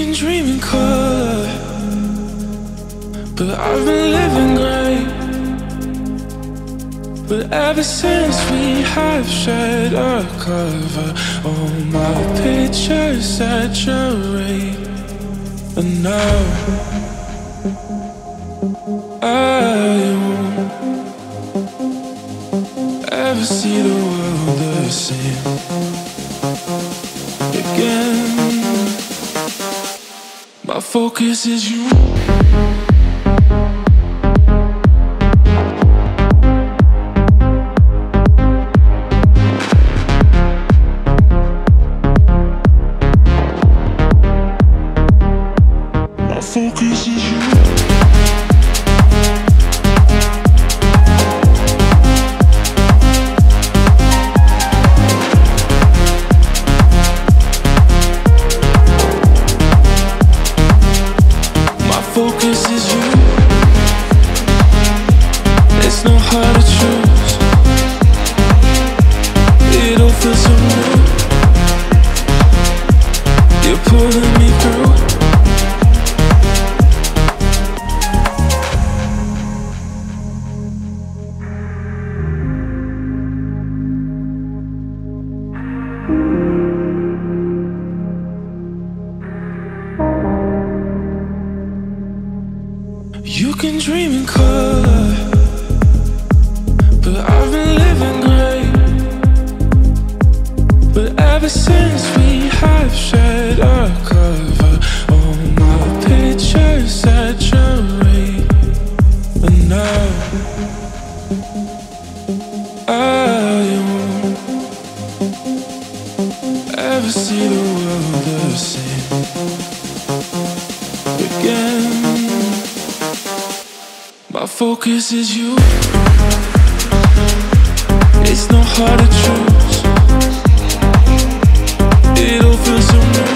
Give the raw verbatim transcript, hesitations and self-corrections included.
can dream in color, but I've been living great. But ever since we have shared a cover, all my pictures saturate. And now I won't ever see the world the same again. My focus is you. My focus is you. Focus is you. It's not hard to choose. It all feels so new. You're pulling me through. You can dream in color, but I've been living great. But ever since we have shared a cover, all my pictures saturate. And now I won't ever see the world the same again. My focus is you. It's not hard to choose. It all feels so new.